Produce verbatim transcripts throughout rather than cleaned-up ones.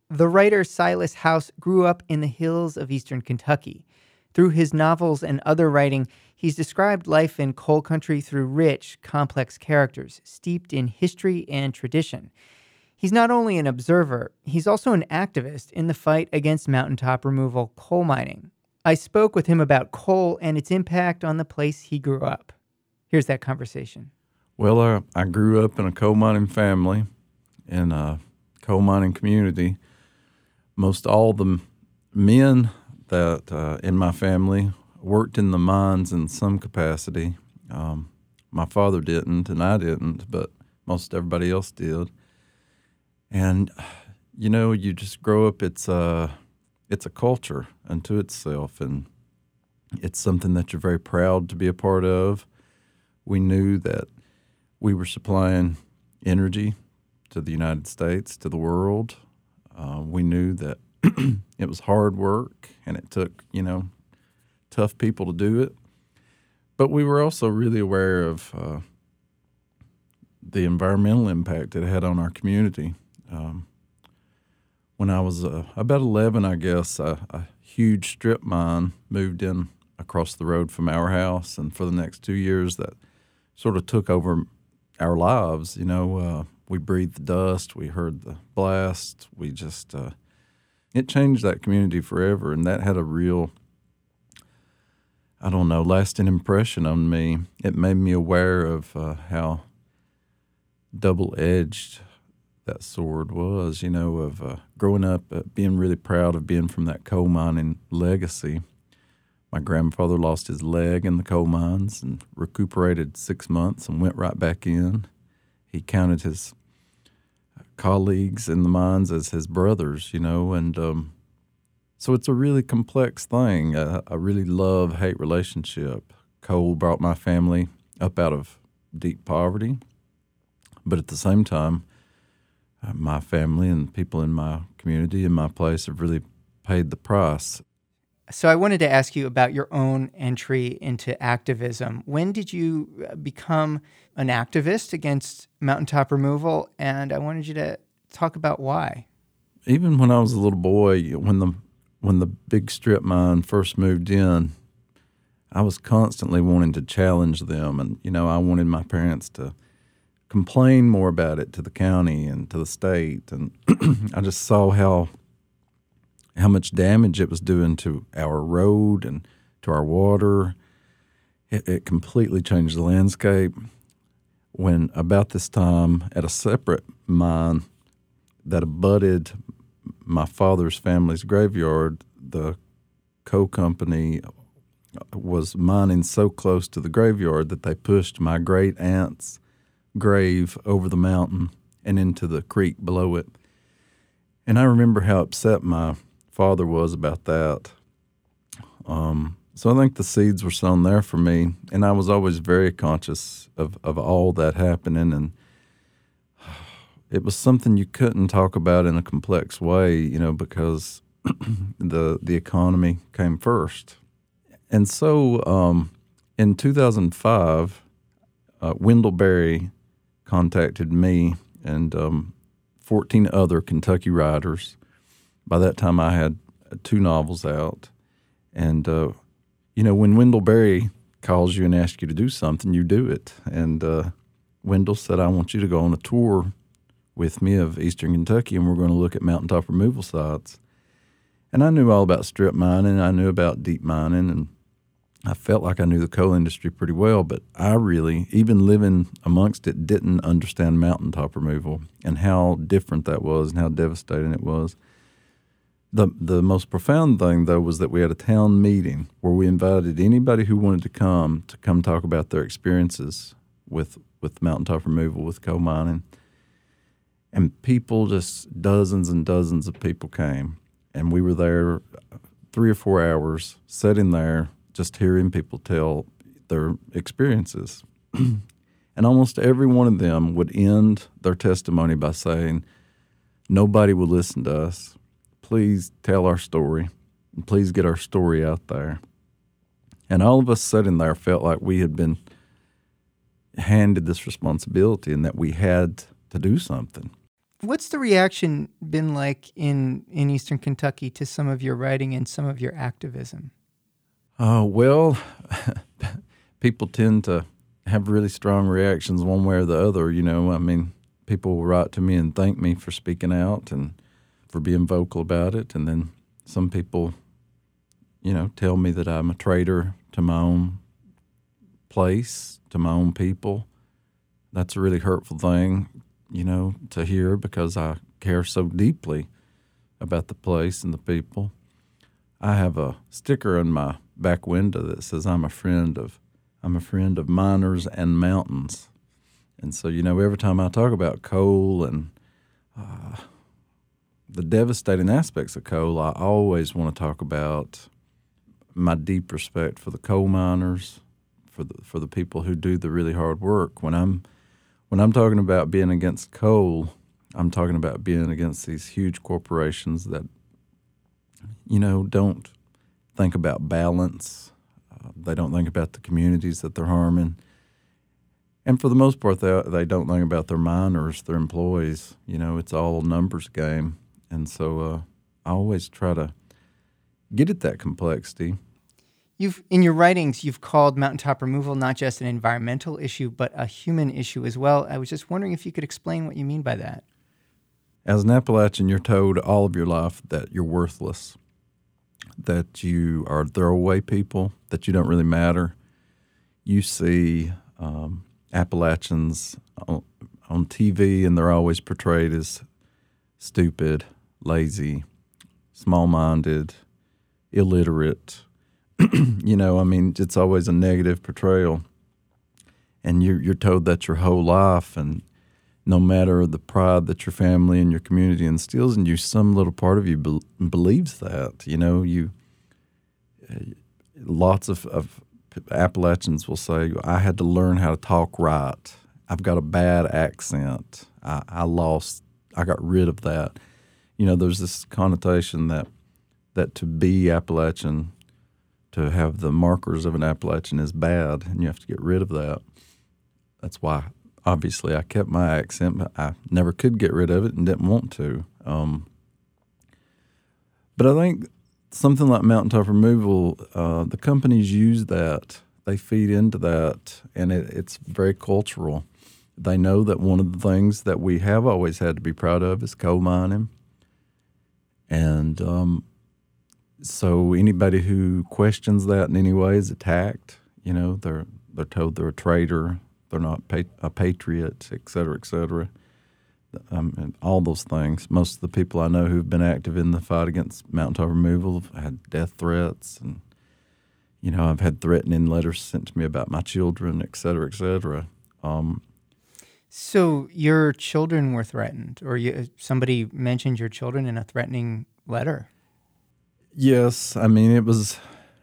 The writer Silas House grew up in the hills of eastern Kentucky. Through his novels and other writing, he's described life in coal country through rich, complex characters steeped in history and tradition. He's not only an observer, he's also an activist in the fight against mountaintop removal coal mining. I spoke with him about coal and its impact on the place he grew up. Here's that conversation. Well, uh, I grew up in a coal mining family, in a coal mining community. Most all the men that uh, in my family worked in the mines in some capacity. Um, my father didn't, and I didn't, but most everybody else did. And, you know, you just grow up, it's a, it's a culture unto itself, and it's something that you're very proud to be a part of. We knew that we were supplying energy to the United States, to the world. Uh, we knew that it was hard work, and it took, you know, tough people to do it. But we were also really aware of uh, the environmental impact it had on our community. Um, when I was uh, about eleven, I guess, a, a huge strip mine moved in across the road from our house, and for the next two years that sort of took over our lives. You know, uh, we breathed the dust, we heard the blast, we just, uh, it changed that community forever, and that had a real, I don't know, lasting impression on me. It made me aware of uh, how double-edged that sword was, you know, of uh, growing up, uh, being really proud of being from that coal mining legacy. My grandfather lost his leg in the coal mines and recuperated six months and went right back in. He counted his colleagues in the mines as his brothers, you know, and um, so it's a really complex thing, a, a really love-hate relationship. Coal brought my family up out of deep poverty, but at the same time, uh, my family and people in my community and my place have really paid the price. So I wanted to ask you about your own entry into activism. When did you become an activist against mountaintop removal? And I wanted you to talk about why. Even when I was a little boy, when the when the big strip mine first moved in, I was constantly wanting to challenge them. And, you know, I wanted my parents to complain more about it to the county and to the state. And I just saw how how much damage it was doing to our road and to our water. It, it completely changed the landscape. When about this time, at a separate mine that abutted my father's family's graveyard, the coal company was mining so close to the graveyard that they pushed my great-aunt's grave over the mountain and into the creek below it. And I remember how upset my father was about that. Um, so I think the seeds were sown there for me, and I was always very conscious of, of all that happening, and it was something you couldn't talk about in a complex way, you know, because the the economy came first. And so um, in two thousand five, uh, Wendell Berry contacted me and um, fourteen other Kentucky writers. By that time, I had two novels out. And, uh, you know, when Wendell Berry calls you and asks you to do something, you do it. And uh, Wendell said, I want you to go on a tour with me of eastern Kentucky, and we're going to look at mountaintop removal sites. And I knew all about strip mining. I knew about deep mining, and I felt like I knew the coal industry pretty well. But I really, even living amongst it, didn't understand mountaintop removal and how different that was and how devastating it was. The the most profound thing, though, was that we had a town meeting where we invited anybody who wanted to come to come talk about their experiences with, with mountaintop removal, with coal mining. And people, just dozens and dozens of people came. And we were there three or four hours, sitting there, just hearing people tell their experiences. And almost every one of them would end their testimony by saying, nobody will listen to us. Please tell our story, and please get our story out there. And all of us sitting there felt like we had been handed this responsibility and that we had to do something. What's the reaction been like in, in Eastern Kentucky to some of your writing and some of your activism? Uh, well, people tend to have really strong reactions one way or the other. You know, I mean, people will write to me and thank me for speaking out and for being vocal about it. And then some people, you know, tell me that I'm a traitor to my own place, to my own people. That's a really hurtful thing, you know, to hear because I care so deeply about the place and the people. I have a sticker in my back window that says I'm a friend of I'm a friend of miners and mountains. And so, you know, every time I talk about coal and uh, the devastating aspects of coal, I always want to talk about my deep respect for the coal miners, for the for the people who do the really hard work. When I'm when I'm talking about being against coal, I'm talking about being against these huge corporations that, you know, don't think about balance. Uh, they don't think about the communities that they're harming. And for the most part, they they don't think about their miners, their employees. You know, it's all a numbers game. And so uh, I always try to get at that complexity. You've in your writings, you've called mountaintop removal not just an environmental issue, but a human issue as well. I was just wondering if you could explain what you mean by that. As an Appalachian, you're told all of your life that you're worthless, that you are throwaway people, that you don't really matter. You see um, Appalachians on, on T V, and they're always portrayed as stupid, lazy, small-minded, illiterate. You know, I mean, it's always a negative portrayal. And you're, you're told that your whole life, and no matter the pride that your family and your community instills in you, some little part of you be- believes that. You know, you uh, lots of, of Appalachians will say, I had to learn how to talk right. I've got a bad accent. I, I lost, I got rid of that. You know, there's this connotation that that to be Appalachian, to have the markers of an Appalachian is bad, and you have to get rid of that. That's why, obviously, I kept my accent, but I never could get rid of it and didn't want to. Um, but I think something like mountaintop removal, uh, the companies use that. They feed into that, and it, it's very cultural. They know that one of the things that we have always had to be proud of is coal mining. And um, so anybody who questions that in any way is attacked. You know, they're they're told they're a traitor, they're not pa- a patriot, et cetera, et cetera. Um, and all those things. Most of the people I know who've been active in the fight against mountaintop removal have had death threats, and you know, I've had threatening letters sent to me about my children, et cetera, et cetera. Um, So your children were threatened, or you, somebody mentioned your children in a threatening letter? Yes, I mean, it was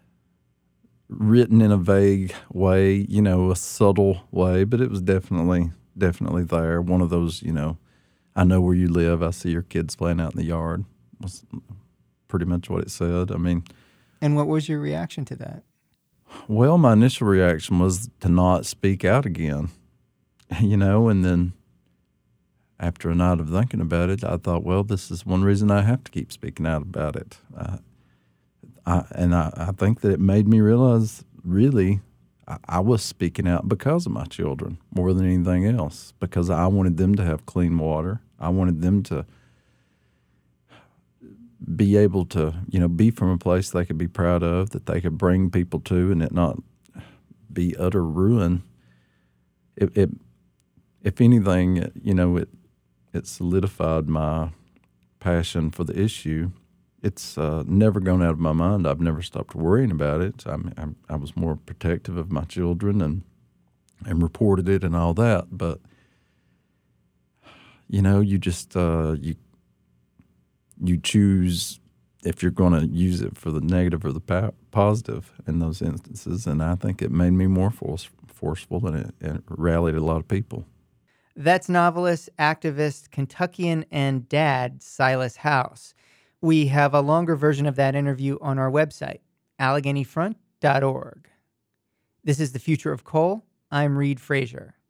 written in a vague way, you know, a subtle way, but it was definitely, definitely there. One of those, you know, I know where you live, I see your kids playing out in the yard, was pretty much what it said. I mean. And what was your reaction to that? Well, my initial reaction was to not speak out again, you know, and then after a night of thinking about it, I thought, well, this is one reason I have to keep speaking out about it. Uh, I, and I, I think that it made me realize, really, I, I was speaking out because of my children more than anything else, because I wanted them to have clean water. I wanted them to be able to, you know, be from a place they could be proud of, that they could bring people to, and it not be utter ruin. It, it if anything, you know, it it solidified my passion for the issue. It's uh, never gone out of my mind. I've never stopped worrying about it. I, mean, I, I was more protective of my children and and reported it and all that. But you know, you just uh, you you choose if you're going to use it for the negative or the po- positive in those instances. And I think it made me more force, forceful, and it, it rallied a lot of people. That's novelist, activist, Kentuckian, and dad Silas House. We have a longer version of that interview on our website, Allegheny Front dot org. This is The Future of Coal. I'm Reed Frazier.